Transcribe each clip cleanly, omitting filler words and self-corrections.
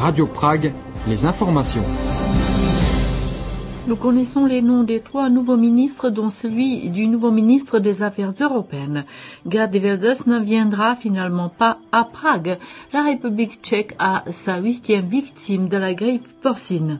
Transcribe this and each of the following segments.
Radio Prague, les informations. Nous connaissons les noms des 3 nouveaux ministres, dont celui du nouveau ministre des Affaires européennes. Gerd Wilders ne viendra finalement pas à Prague. La République tchèque a sa 8e victime de la grippe porcine.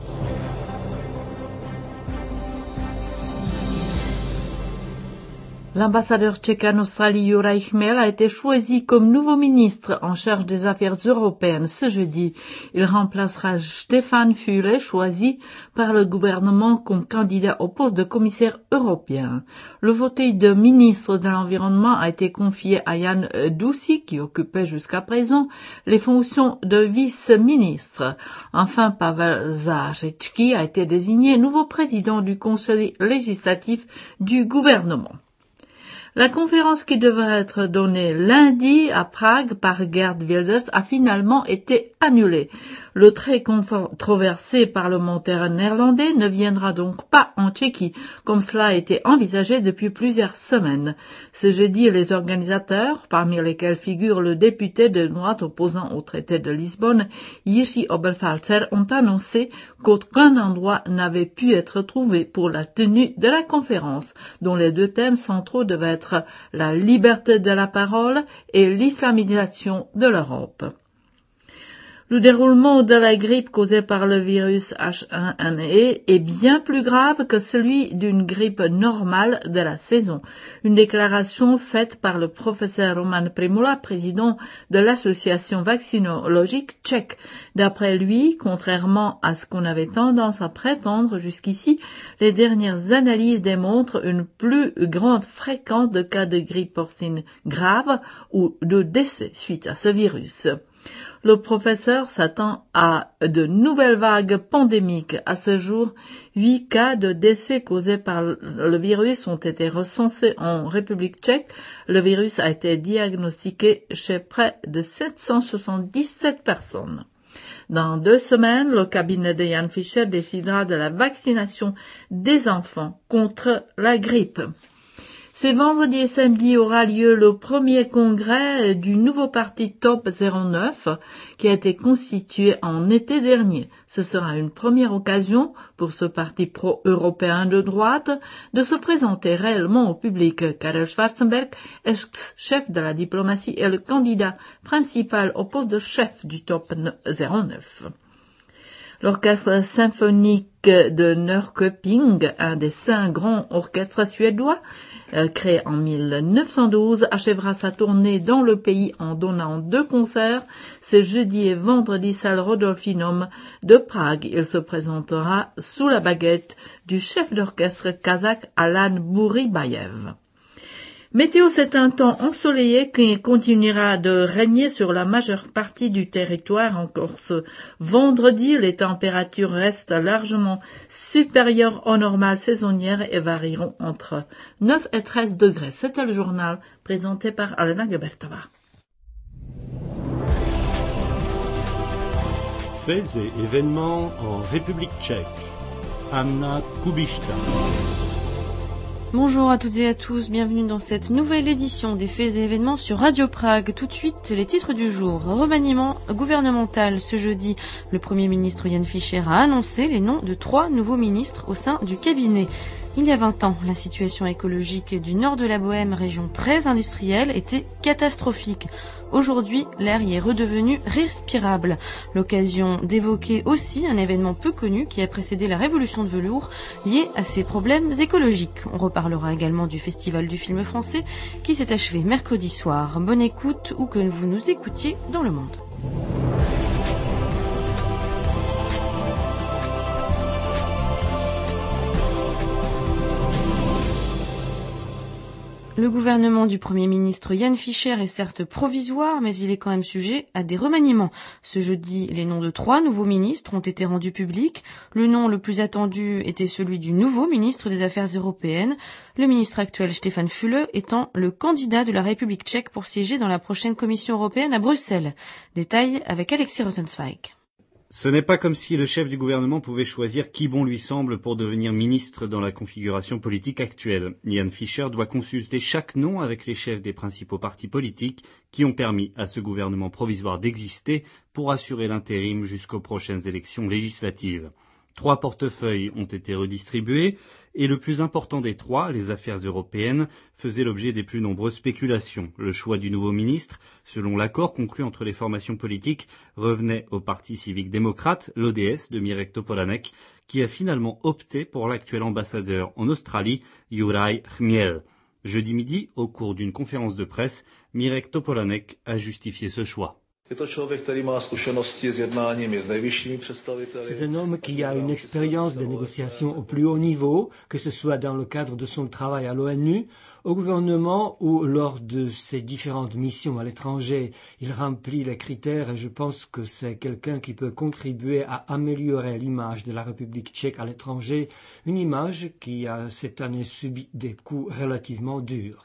L'ambassadeur tchèque en Australie, Juraj Chmel, a été choisi comme nouveau ministre en charge des affaires européennes ce jeudi. Il remplacera Stefan Füle, choisi par le gouvernement comme candidat au poste de commissaire européen. Le fauteuil de ministre de l'Environnement a été confié à Jan Duci, qui occupait jusqu'à présent les fonctions de vice-ministre. Enfin, Pavel Zářečký a été désigné nouveau président du conseil législatif du gouvernement. La conférence qui devrait être donnée lundi à Prague par Gerd Wilders a finalement été annulée. Le très controversé parlementaire néerlandais ne viendra donc pas en Tchéquie, comme cela a été envisagé depuis plusieurs semaines. Ce jeudi, les organisateurs, parmi lesquels figure le député de droite opposant au traité de Lisbonne, Jiří Oberfalzer, ont annoncé qu'aucun endroit n'avait pu être trouvé pour la tenue de la conférence, dont les 2 thèmes centraux devaient être la liberté de la parole et l'islamisation de l'Europe. Le déroulement de la grippe causée par le virus H1N1 est bien plus grave que celui d'une grippe normale de la saison. Une déclaration faite par le professeur Roman Primula, président de l'association vaccinologique tchèque. D'après lui, contrairement à ce qu'on avait tendance à prétendre jusqu'ici, les dernières analyses démontrent une plus grande fréquence de cas de grippe porcine grave ou de décès suite à ce virus. Le professeur s'attend à de nouvelles vagues pandémiques. À ce jour, 8 cas de décès causés par le virus ont été recensés en République tchèque. Le virus a été diagnostiqué chez près de 777 personnes. Dans 2 semaines, le cabinet de Jan Fischer décidera de la vaccination des enfants contre la grippe. C'est vendredi et samedi aura lieu le premier congrès du nouveau parti Top 09 qui a été constitué en été dernier. Ce sera une première occasion pour ce parti pro-européen de droite de se présenter réellement au public. Karel Schwarzenberg, ex-chef de la diplomatie, est le candidat principal au poste de chef du Top 09. L'orchestre symphonique de Norrköping, un des 5 grands orchestres suédois, créé en 1912, achèvera sa tournée dans le pays en donnant 2 concerts ce jeudi et vendredi salle Rodolfinum de Prague. Il se présentera sous la baguette du chef d'orchestre kazakh Alan Bouribayev. Météo, c'est un temps ensoleillé qui continuera de régner sur la majeure partie du territoire encore ce vendredi. Les températures restent largement supérieures aux normales saisonnières et varieront entre 9 et 13 degrés. C'était le journal présenté par Alena Gebertova. Faits et événements en République tchèque. Anna Kubišta. Bonjour à toutes et à tous, bienvenue dans cette nouvelle édition des Faits et événements sur Radio Prague. Tout de suite, les titres du jour. Remaniement gouvernemental. Ce jeudi, le Premier ministre Jan Fischer a annoncé les noms de 3 nouveaux ministres au sein du cabinet. Il y a 20 ans, la situation écologique du nord de la Bohème, région très industrielle, était catastrophique. Aujourd'hui, l'air y est redevenu respirable. L'occasion d'évoquer aussi un événement peu connu qui a précédé la révolution de velours lié à ces problèmes écologiques. On reparlera également du Festival du film français qui s'est achevé mercredi soir. Bonne écoute où que vous nous écoutiez dans le monde. Le gouvernement du Premier ministre Jan Fischer est certes provisoire, mais il est quand même sujet à des remaniements. Ce jeudi, les noms de 3 nouveaux ministres ont été rendus publics. Le nom le plus attendu était celui du nouveau ministre des Affaires européennes, le ministre actuel Stefan Füle étant le candidat de la République tchèque pour siéger dans la prochaine Commission européenne à Bruxelles. Détail avec Alexis Rosenzweig. Ce n'est pas comme si le chef du gouvernement pouvait choisir qui bon lui semble pour devenir ministre dans la configuration politique actuelle. Jan Fischer doit consulter chaque nom avec les chefs des principaux partis politiques qui ont permis à ce gouvernement provisoire d'exister pour assurer l'intérim jusqu'aux prochaines élections législatives. 3 portefeuilles ont été redistribués et le plus important des 3, les affaires européennes, faisait l'objet des plus nombreuses spéculations. Le choix du nouveau ministre, selon l'accord conclu entre les formations politiques, revenait au Parti civique démocrate, l'ODS de Mirek Topolánek, qui a finalement opté pour l'actuel ambassadeur en Australie, Juraj Chmiel. Jeudi midi, au cours d'une conférence de presse, Mirek Topolánek a justifié ce choix. C'est un homme qui a une expérience de négociation au plus haut niveau, que ce soit dans le cadre de son travail à l'ONU, au gouvernement ou lors de ses différentes missions à l'étranger. Il remplit les critères et je pense que c'est quelqu'un qui peut contribuer à améliorer l'image de la République tchèque à l'étranger, une image qui a cette année subi des coups relativement durs.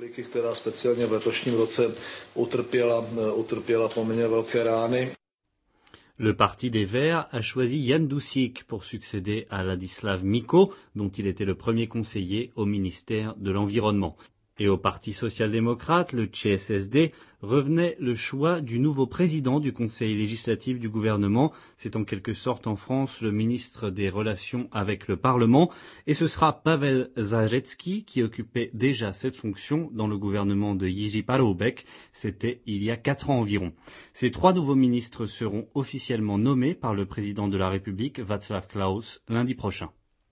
Le Parti des Verts a choisi Jan Dušík pour succéder à Ladislav Miko, dont il était le premier conseiller au ministère de l'Environnement. Et au Parti social-démocrate, le ČSSD, revenait le choix du nouveau président du Conseil législatif du gouvernement. C'est en quelque sorte en France le ministre des Relations avec le Parlement. Et ce sera Pavel Zářecký qui occupait déjà cette fonction dans le gouvernement de Jiří Paroubek. C'était il y a 4 ans environ. Ces 3 nouveaux ministres seront officiellement nommés par le président de la République, Václav Klaus, lundi prochain.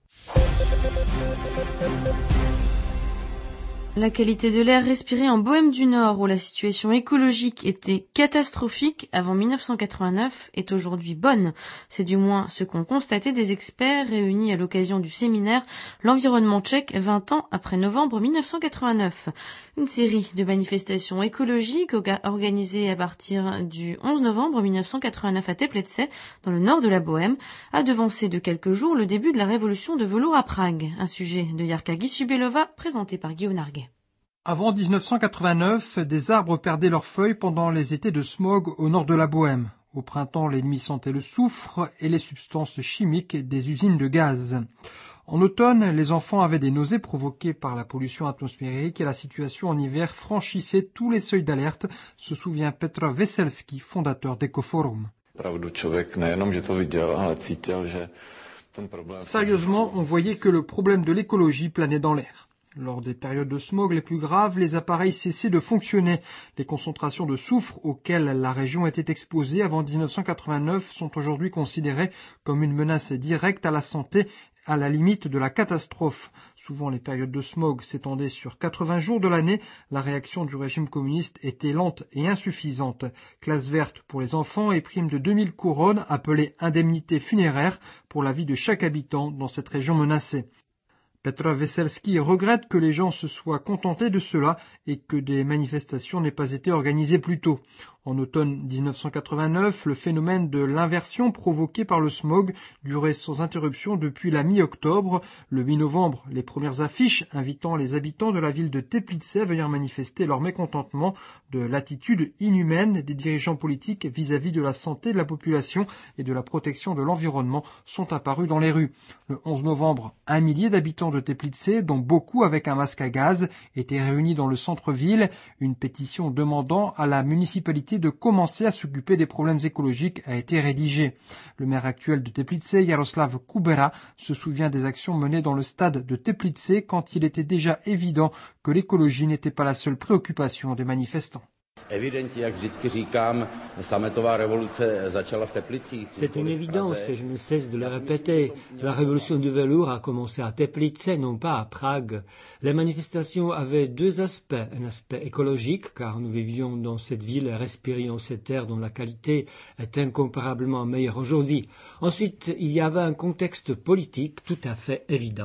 La qualité de l'air respiré en Bohême du Nord, où la situation écologique était catastrophique avant 1989, est aujourd'hui bonne. C'est du moins ce qu'ont constaté des experts réunis à l'occasion du séminaire L'environnement tchèque 20 ans après novembre 1989. Une série de manifestations écologiques organisées à partir du 11 novembre 1989 à Teplice, dans le nord de la Bohême, a devancé de quelques jours le début de la révolution de velours à Prague. Un sujet de Jarka Gissubelova, présenté par Guillaume Narguet. Avant 1989, des arbres perdaient leurs feuilles pendant les étés de smog au nord de la Bohême. Au printemps, l'ennemi sentait le soufre et les substances chimiques des usines de gaz. En automne, les enfants avaient des nausées provoquées par la pollution atmosphérique et la situation en hiver franchissait tous les seuils d'alerte, se souvient Petr Veselský, fondateur d'Ecoforum. Sérieusement, on voyait que le problème de l'écologie planait dans l'air. Lors des périodes de smog les plus graves, les appareils cessaient de fonctionner. Les concentrations de soufre auxquelles la région était exposée avant 1989 sont aujourd'hui considérées comme une menace directe à la santé, à la limite de la catastrophe. Souvent, les périodes de smog s'étendaient sur 80 jours de l'année. La réaction du régime communiste était lente et insuffisante. Classe verte pour les enfants et prime de 2000 couronnes appelée indemnité funéraire pour la vie de chaque habitant dans cette région menacée. Petr Veselský regrette que les gens se soient contentés de cela et que des manifestations n'aient pas été organisées plus tôt. En automne 1989, le phénomène de l'inversion provoqué par le smog durait sans interruption depuis la mi-octobre. Le 8 novembre, les premières affiches invitant les habitants de la ville de Teplice à venir manifester leur mécontentement de l'attitude inhumaine des dirigeants politiques vis-à-vis de la santé de la population et de la protection de l'environnement sont apparues dans les rues. Le 11 novembre, 1 millier d'habitants de Teplice, dont beaucoup avec un masque à gaz, étaient réunis dans le centre-ville. Une pétition demandant à la municipalité de commencer à s'occuper des problèmes écologiques a été rédigée. Le maire actuel de Teplice, Jaroslav Kubera, se souvient des actions menées dans le stade de Teplice quand il était déjà évident que l'écologie n'était pas la seule préoccupation des manifestants. C'est une évidence et je ne cesse de le répéter. La révolution du velours a commencé à Teplice, non pas à Prague. Les manifestations avaient 2 aspects. Un aspect écologique, car nous vivions dans cette ville et respirions cet air dont la qualité est incomparablement meilleure aujourd'hui. Ensuite, il y avait un contexte politique tout à fait évident.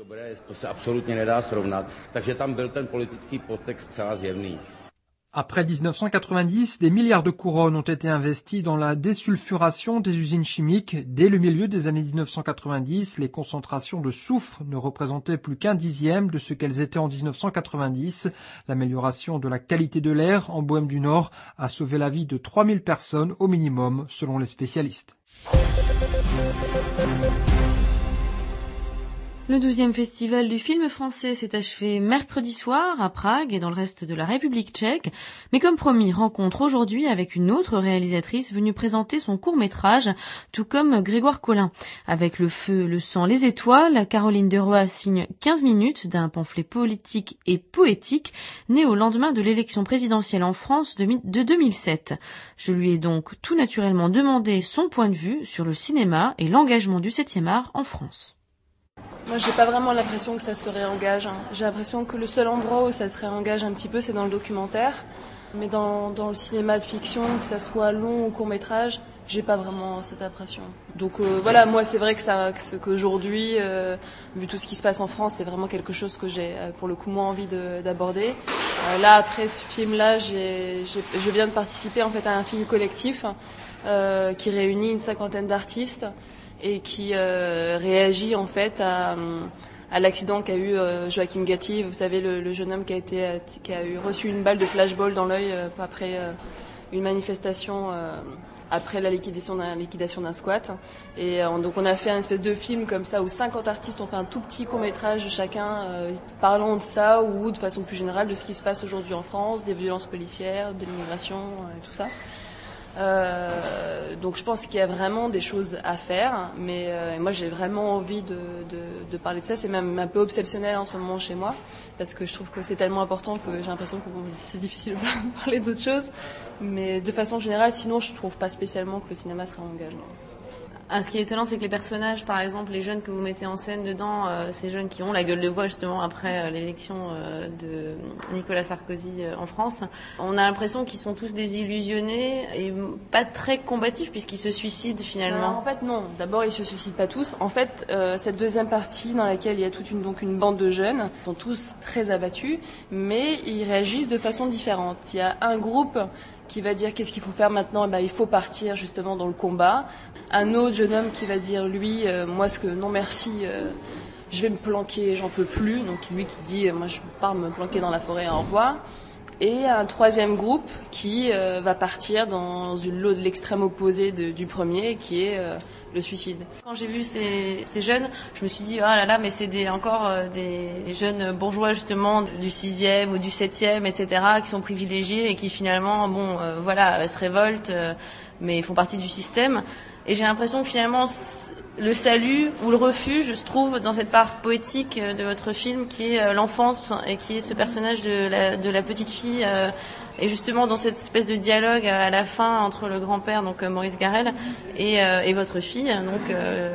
Après 1990, des milliards de couronnes ont été investis dans la désulfuration des usines chimiques. Dès le milieu des années 1990, les concentrations de soufre ne représentaient plus qu'1 dixième de ce qu'elles étaient en 1990. L'amélioration de la qualité de l'air en Bohême du Nord a sauvé la vie de 3000 personnes au minimum, selon les spécialistes. Le 12e festival du film français s'est achevé mercredi soir à Prague et dans le reste de la République tchèque. Mais comme promis, rencontre aujourd'hui avec une autre réalisatrice venue présenter son court-métrage, tout comme Grégoire Collin. Avec Le feu, le sang, les étoiles, Caroline Deroy signe 15 minutes d'un pamphlet politique et poétique né au lendemain de l'élection présidentielle en France de 2007. Je lui ai donc tout naturellement demandé son point de vue sur le cinéma et l'engagement du 7e art en France. Moi, j'ai pas vraiment l'impression que ça se réengage. J'ai l'impression que le seul endroit où ça se réengage un petit peu, c'est dans le documentaire. Mais dans le cinéma de fiction, que ça soit long ou court-métrage, j'ai pas vraiment cette impression. Donc voilà, moi, c'est vrai qu'aujourd'hui, vu tout ce qui se passe en France, c'est vraiment quelque chose que j'ai, pour le coup, moins envie d'aborder. Là, après ce film-là, je viens de participer en fait à un film collectif qui réunit une 50aine d'artistes et qui réagit en fait à l'accident qu'a eu Joachim Gatti, vous savez, le jeune homme qui a reçu une balle de flashball dans l'œil après une manifestation après la liquidation d'un squat. Et donc on a fait un espèce de film comme ça où 50 artistes ont fait un tout petit court-métrage chacun parlant de ça ou de façon plus générale de ce qui se passe aujourd'hui en France, des violences policières, de l'immigration et tout ça. Donc je pense qu'il y a vraiment des choses à faire, mais moi j'ai vraiment envie de parler de ça. C'est même un peu obsessionnel en ce moment chez moi, parce que je trouve que c'est tellement important que j'ai l'impression que c'est difficile de parler d'autres choses. Mais de façon générale, sinon je trouve pas spécialement que le cinéma serait un engagement. Ce qui est étonnant, c'est que les personnages, par exemple, les jeunes que vous mettez en scène dedans, ces jeunes qui ont la gueule de bois justement après l'élection de Nicolas Sarkozy en France, on a l'impression qu'ils sont tous désillusionnés et pas très combatifs puisqu'ils se suicident finalement. En fait, non. D'abord, ils se suicident pas tous. En fait, cette deuxième partie dans laquelle il y a toute une bande de jeunes, sont tous très abattus, mais ils réagissent de façon différente. Il y a un groupe qui va dire qu'est-ce qu'il faut faire maintenant, il faut partir justement dans le combat. Un autre jeune homme qui va dire lui, moi non merci, je vais me planquer, j'en peux plus. Donc lui qui dit moi je pars me planquer dans la forêt, au revoir. Et un troisième groupe qui va partir dans l'eau de l'extrême opposé du premier, qui est le suicide. Quand j'ai vu ces jeunes, je me suis dit, oh là là, mais c'est encore des jeunes bourgeois justement du 6e ou du 7e, etc., qui sont privilégiés et qui finalement, se révoltent, mais font partie du système. Et j'ai l'impression que finalement, le salut ou le refuge se trouve dans cette part poétique de votre film qui est l'enfance et qui est ce personnage de la petite fille et justement dans cette espèce de dialogue à la fin entre le grand-père, donc Maurice Garrel, et votre fille, donc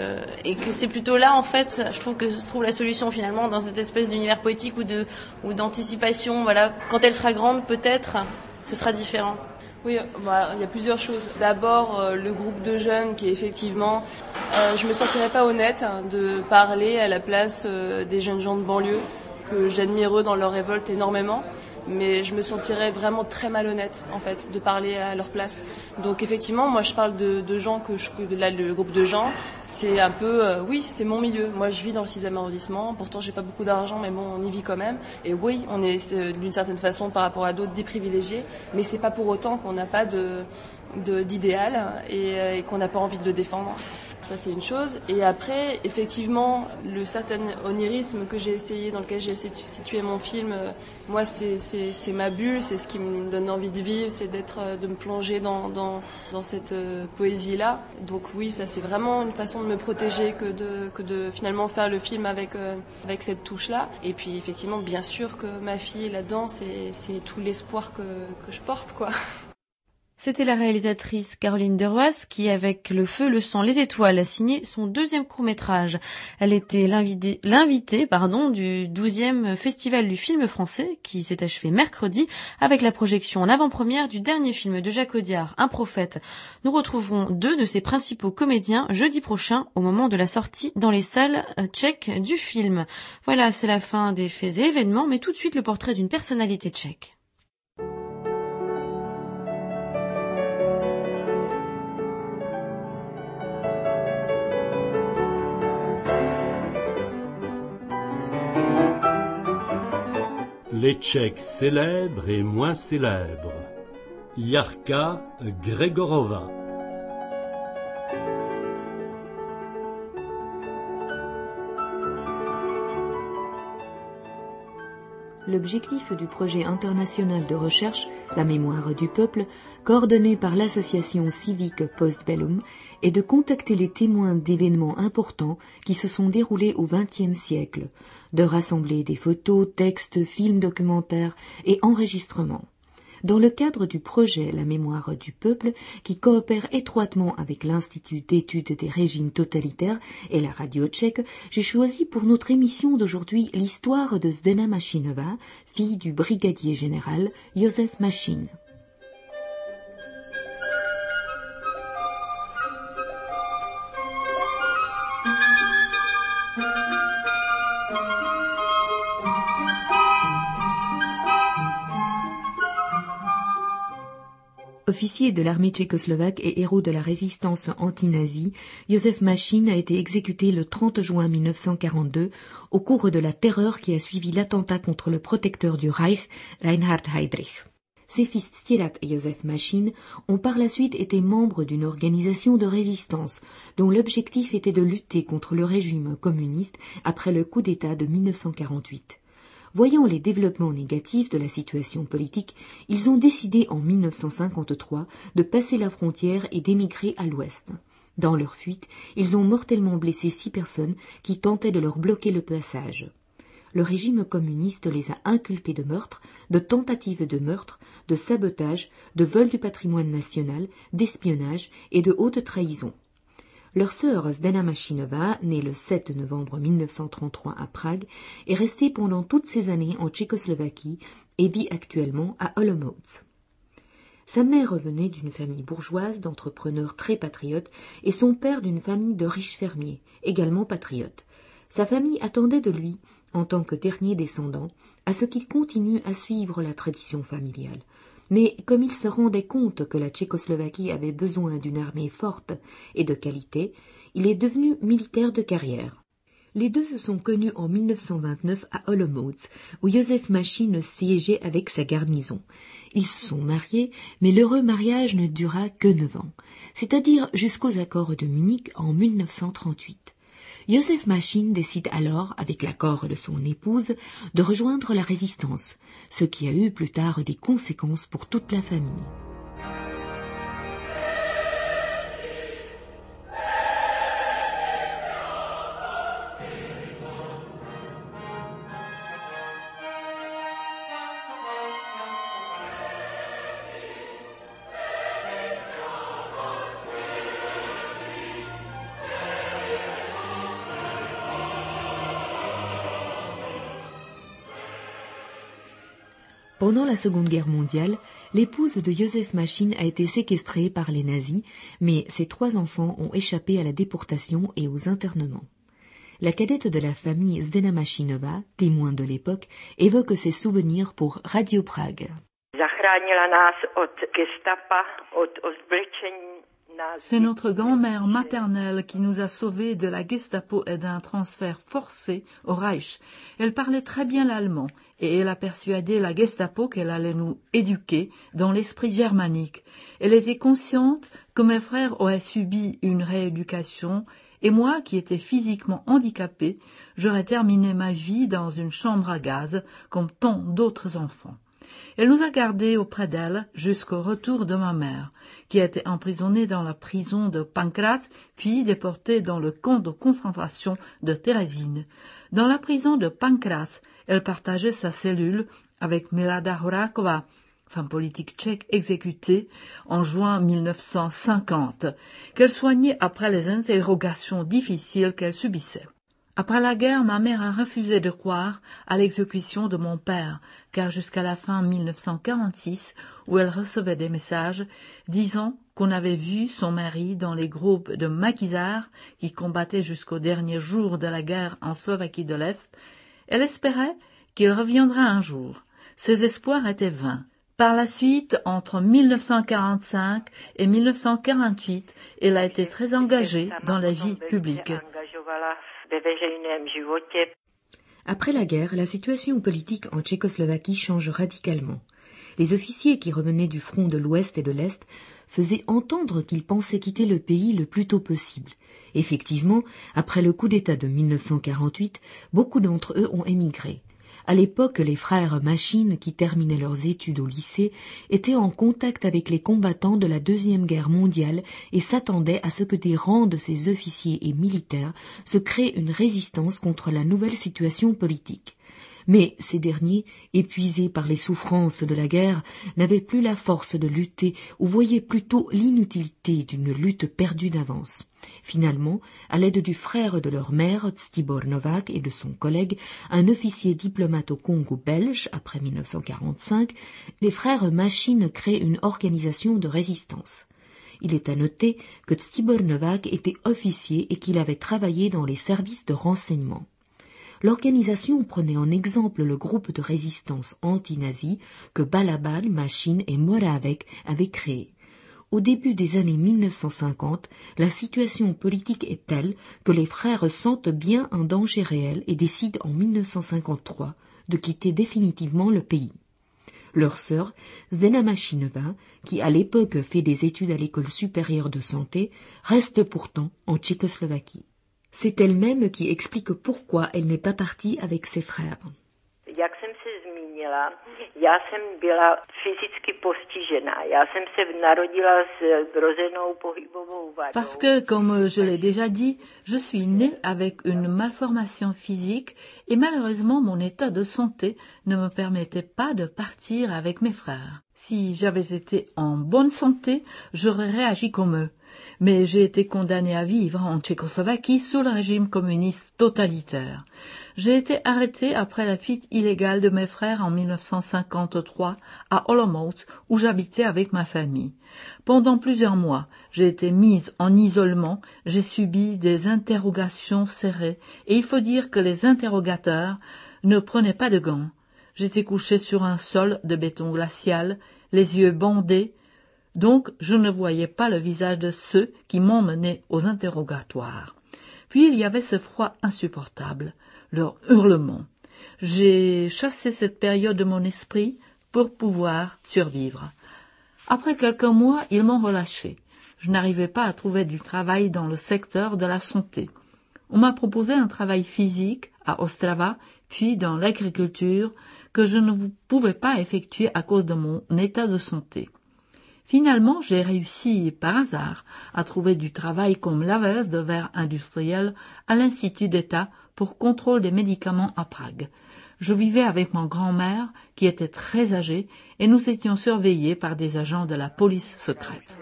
et que c'est plutôt là en fait, je trouve que se trouve la solution finalement dans cette espèce d'univers poétique ou d'anticipation. Voilà, quand elle sera grande, peut-être, ce sera différent. Oui, il y a plusieurs choses. D'abord, le groupe de jeunes qui effectivement, je me sentirais pas honnête de parler à la place des jeunes gens de banlieue que j'admire eux dans leur révolte énormément, mais je me sentirais vraiment très malhonnête en fait de parler à leur place. Donc effectivement, moi je parle de gens là le groupe de gens, c'est un peu oui, c'est mon milieu. Moi je vis dans le 6e arrondissement, pourtant j'ai pas beaucoup d'argent mais bon, on y vit quand même. Et oui, on est d'une certaine façon par rapport à d'autres déprivilégiés, mais c'est pas pour autant qu'on n'a pas d'idéal et qu'on n'a pas envie de le défendre. Ça c'est une chose. Et après, effectivement, le certain onirisme dans lequel j'ai essayé de situer mon film, moi c'est ma bulle, c'est ce qui me donne envie de vivre, c'est de me plonger dans cette poésie-là. Donc oui, ça c'est vraiment une façon de me protéger que de finalement faire le film avec cette touche-là. Et puis effectivement, bien sûr que ma fille là-dedans, c'est tout l'espoir que je porte, quoi. C'était la réalisatrice Caroline Deroy qui, avec Le feu, le sang, les étoiles, a signé son 2e court-métrage. Elle était l'invitée du 12e Festival du film français qui s'est achevé mercredi avec la projection en avant-première du dernier film de Jacques Audiard, Un prophète. Nous retrouverons 2 de ses principaux comédiens jeudi prochain au moment de la sortie dans les salles tchèques du film. Voilà, c'est la fin des faits et événements, mais tout de suite le portrait d'une personnalité tchèque. Les Tchèques célèbres et moins célèbres. Jarka Gregorova. L'objectif du projet international de recherche, la mémoire du peuple, coordonné par l'association civique Postbellum, est de contacter les témoins d'événements importants qui se sont déroulés au XXe siècle, de rassembler des photos, textes, films documentaires et enregistrements. Dans le cadre du projet La mémoire du peuple, qui coopère étroitement avec l'Institut d'études des régimes totalitaires et la radio tchèque, j'ai choisi pour notre émission d'aujourd'hui l'histoire de Zdena Mašínová, fille du brigadier général Josef Mašín. Officier de l'armée tchécoslovaque et héros de la résistance anti-nazie, Josef Mašín a été exécuté le 30 juin 1942 au cours de la terreur qui a suivi l'attentat contre le protecteur du Reich, Reinhard Heydrich. Ses fils Ctirat et Josef Mašín ont par la suite été membres d'une organisation de résistance dont l'objectif était de lutter contre le régime communiste après le coup d'État de 1948. Voyant les développements négatifs de la situation politique, ils ont décidé en 1953 de passer la frontière et d'émigrer à l'ouest. Dans leur fuite, ils ont mortellement blessé 6 personnes qui tentaient de leur bloquer le passage. Le régime communiste les a inculpés de meurtre, de tentative de meurtre, de sabotage, de vol du patrimoine national, d'espionnage et de haute trahison. Leur sœur Zdena Mašínová, née le 7 novembre 1933 à Prague, est restée pendant toutes ces années en Tchécoslovaquie et vit actuellement à Olomouc. Sa mère venait d'une famille bourgeoise d'entrepreneurs très patriotes et son père d'une famille de riches fermiers, également patriotes. Sa famille attendait de lui, en tant que dernier descendant, à ce qu'il continue à suivre la tradition familiale. Mais comme il se rendait compte que la Tchécoslovaquie avait besoin d'une armée forte et de qualité, il est devenu militaire de carrière. Les deux se sont connus en 1929 à Olomouc, où Josef Mašín siégeait avec sa garnison. Ils se sont mariés, mais l'heureux mariage ne dura que 9 ans, c'est-à-dire jusqu'aux accords de Munich en 1938. Josef Mašín décide alors, avec l'accord de son épouse, de rejoindre la résistance, ce qui a eu plus tard des conséquences pour toute la famille. Pendant la Seconde Guerre mondiale, l'épouse de Josef Mašín a été séquestrée par les nazis, mais ses 3 enfants ont échappé à la déportation et aux internements. La cadette de la famille Zdena Mašínová, témoin de l'époque, évoque ses souvenirs pour Radio Prague. C'est notre grand-mère maternelle qui nous a sauvés de la Gestapo et d'un transfert forcé au Reich. Elle parlait très bien l'allemand et elle a persuadé la Gestapo qu'elle allait nous éduquer dans l'esprit germanique. Elle était consciente que mes frères auraient subi une rééducation et moi, qui étais physiquement handicapée, j'aurais terminé ma vie dans une chambre à gaz comme tant d'autres enfants. Elle nous a gardés auprès d'elle jusqu'au retour de ma mère, qui a été emprisonnée dans la prison de Pankrácz, puis déportée dans le camp de concentration de Terezín. Dans la prison de Pankrácz, elle partageait sa cellule avec Milada Horáková, femme politique tchèque exécutée en juin 1950, qu'elle soignait après les interrogations difficiles qu'elle subissait. Après la guerre, ma mère a refusé de croire à l'exécution de mon père, car jusqu'à la fin 1946, où elle recevait des messages disant qu'on avait vu son mari dans les groupes de maquisards qui combattaient jusqu'au dernier jour de la guerre en Slovaquie de l'Est, elle espérait qu'il reviendrait un jour. Ses espoirs étaient vains. Par la suite, entre 1945 et 1948, elle a été très engagée dans la vie publique. Après la guerre, la situation politique en Tchécoslovaquie change radicalement. Les officiers qui revenaient du front de l'Ouest et de l'Est faisaient entendre qu'ils pensaient quitter le pays le plus tôt possible. Effectivement, après le coup d'État de 1948, beaucoup d'entre eux ont émigré. À l'époque, les frères Machine, qui terminaient leurs études au lycée, étaient en contact avec les combattants de la Deuxième Guerre mondiale et s'attendaient à ce que des rangs de ces officiers et militaires se créent une résistance contre la nouvelle situation politique. Mais ces derniers, épuisés par les souffrances de la guerre, n'avaient plus la force de lutter ou voyaient plutôt l'inutilité d'une lutte perdue d'avance. Finalement, à l'aide du frère de leur mère, Ctibor Novák, et de son collègue, un officier diplomate au Congo belge, après 1945, les frères Machine créent une organisation de résistance. Il est à noter que Ctibor Novák était officier et qu'il avait travaillé dans les services de renseignement. L'organisation prenait en exemple le groupe de résistance anti-nazi que Balaban, Machine et Moravec avaient créé. Au début des années 1950, la situation politique est telle que les frères sentent bien un danger réel et décident en 1953 de quitter définitivement le pays. Leur sœur, Zdena Machinova, qui à l'époque fait des études à l'école supérieure de santé, reste pourtant en Tchécoslovaquie. C'est elle-même qui explique pourquoi elle n'est pas partie avec ses frères. Jak jsem se zmínila, já jsem byla fyzicky postižená. Já jsem se narodila s vrozenou pohybovou vadou. Parce que, comme je l'ai déjà dit, je suis née avec une malformation physique et malheureusement mon état de santé ne me permettait pas de partir avec mes frères. Si j'avais été en bonne santé, j'aurais réagi comme eux. Mais j'ai été condamnée à vivre en Tchécoslovaquie sous le régime communiste totalitaire. J'ai été arrêtée après la fuite illégale de mes frères en 1953 à Olomouc, où j'habitais avec ma famille. Pendant plusieurs mois, j'ai été mise en isolement, j'ai subi des interrogations serrées, et il faut dire que les interrogateurs ne prenaient pas de gants. J'étais couchée sur un sol de béton glacial, les yeux bandés, donc je ne voyais pas le visage de ceux qui m'emmenaient aux interrogatoires. Puis il y avait ce froid insupportable, leurs hurlements. J'ai chassé cette période de mon esprit pour pouvoir survivre. Après quelques mois, ils m'ont relâché. Je n'arrivais pas à trouver du travail dans le secteur de la santé. On m'a proposé un travail physique à Ostrava, puis dans l'agriculture, que je ne pouvais pas effectuer à cause de mon état de santé. Finalement, j'ai réussi par hasard à trouver du travail comme laveuse de verre industriel à l'Institut d'État pour contrôle des médicaments à Prague. Je vivais avec ma grand-mère, qui était très âgée, et nous étions surveillés par des agents de la police secrète.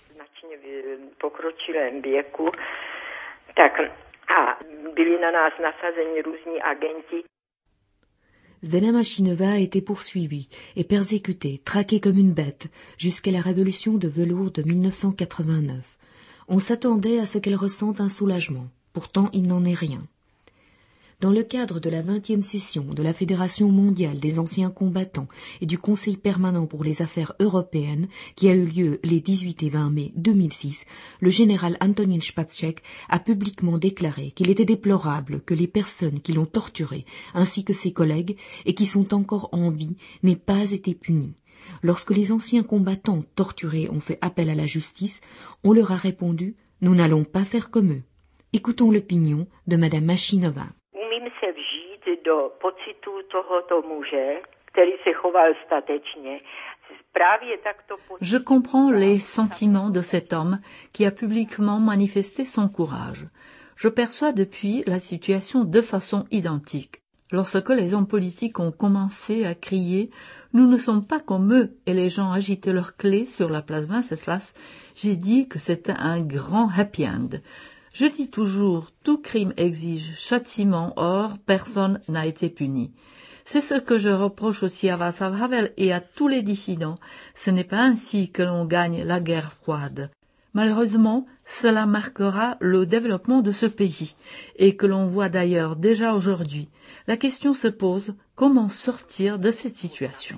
Zdena Machinova a été poursuivie et persécutée, traquée comme une bête, jusqu'à la révolution de velours de 1989. On s'attendait à ce qu'elle ressente un soulagement. Pourtant, il n'en est rien. Dans le cadre de la 20e session de la Fédération mondiale des anciens combattants et du Conseil permanent pour les affaires européennes, qui a eu lieu les 18 et 20 mai 2006, le général Antonín Špaček a publiquement déclaré qu'il était déplorable que les personnes qui l'ont torturé, ainsi que ses collègues, et qui sont encore en vie, n'aient pas été punies. Lorsque les anciens combattants torturés ont fait appel à la justice, on leur a répondu « Nous n'allons pas faire comme eux ». Écoutons l'opinion de Madame Machinova. Do pocitu tohoto muže, který se choval statečně. Je comprends les sentiments de cet homme qui a publiquement manifesté son courage. Je perçois depuis la situation de façon identique. Lorsque les hommes politiques ont commencé à crier « Nous ne sommes pas comme eux » et les gens agitaient leurs clés sur la place Venceslas, j'ai dit que c'était un grand happy end. Je dis toujours, tout crime exige châtiment, or personne n'a été puni. C'est ce que je reproche aussi à Václav Havel et à tous les dissidents. Ce n'est pas ainsi que l'on gagne la guerre froide. Malheureusement, cela marquera le développement de ce pays, et que l'on voit d'ailleurs déjà aujourd'hui. La question se pose, comment sortir de cette situation?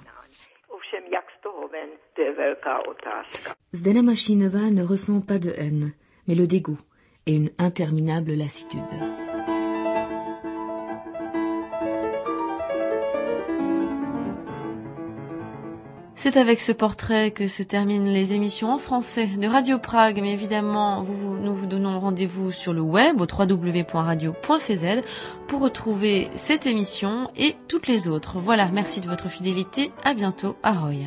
Zdena Machinova ne ressent pas de haine, mais le dégoût et une interminable lassitude. C'est avec ce portrait que se terminent les émissions en français de Radio Prague, mais évidemment, nous vous donnons rendez-vous sur le web au www.radio.cz pour retrouver cette émission et toutes les autres. Voilà, merci de votre fidélité, à bientôt, ahoj.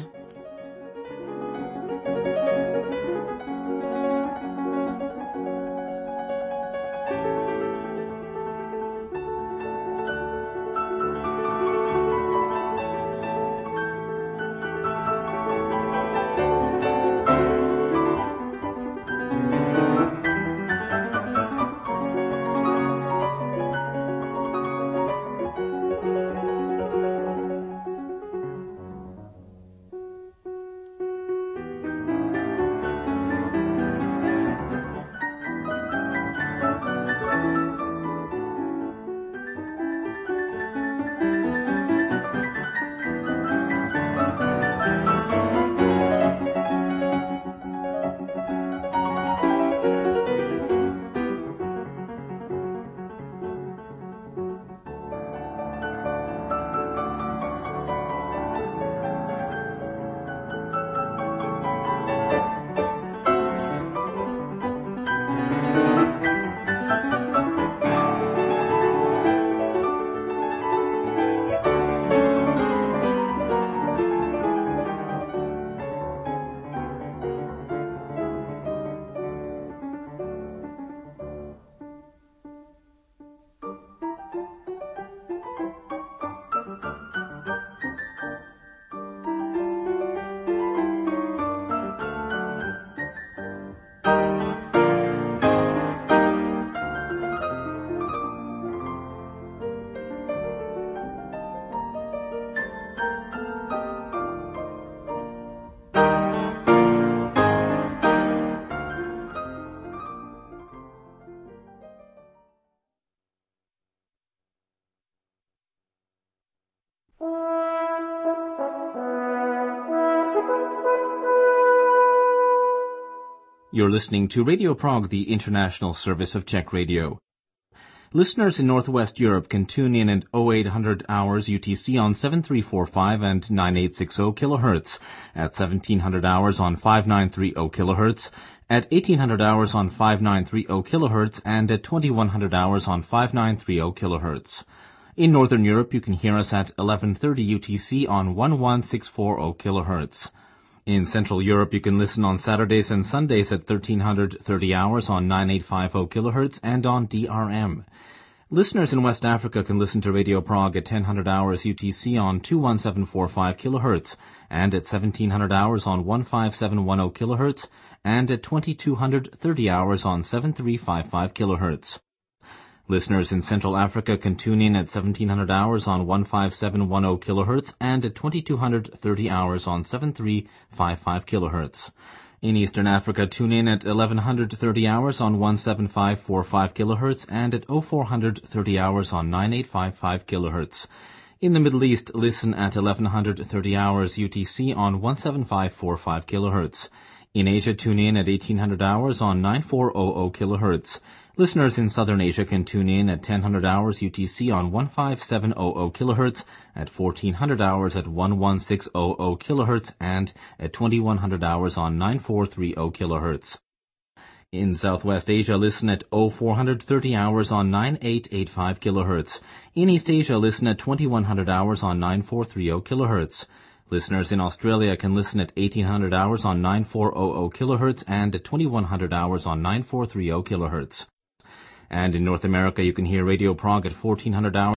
You're listening to Radio Prague, the international service of Czech Radio. Listeners in Northwest Europe can tune in at 0800 hours UTC on 7345 and 9860 kHz, at 1700 hours on 5930 kHz, at 1800 hours on 5930 kHz, and at 2100 hours on 5930 kHz. In Northern Europe, you can hear us at 1130 UTC on 11640 kHz. In Central Europe, you can listen on Saturdays and Sundays at 1330 hours on 9850 kHz and on DRM. Listeners in West Africa can listen to Radio Prague at 1000 hours UTC on 21745 kHz and at 1700 hours on 15710 kHz and at 2230 hours on 7355 kHz. Listeners in Central Africa can tune in at 1700 hours on 15710 kHz and at 2230 hours on 7355 kHz. In Eastern Africa, tune in at 1130 hours on 17545 kHz and at 0430 hours on 9855 kHz. In the Middle East, listen at 1130 hours UTC on 17545 kHz. In Asia, tune in at 1800 hours on 9400 kHz. Listeners in Southern Asia can tune in at 1000 hours UTC on 15700 kHz, at 1400 hours at 11600 kHz, and at 2100 hours on 9430 kHz. In Southwest Asia, listen at 0430 hours on 9885 kHz. In East Asia, listen at 2100 hours on 9430 kHz. Listeners in Australia can listen at 1800 hours on 9400 kHz and at 2100 hours on 9430 kHz. And in North America, you can hear Radio Prague at 1400 hours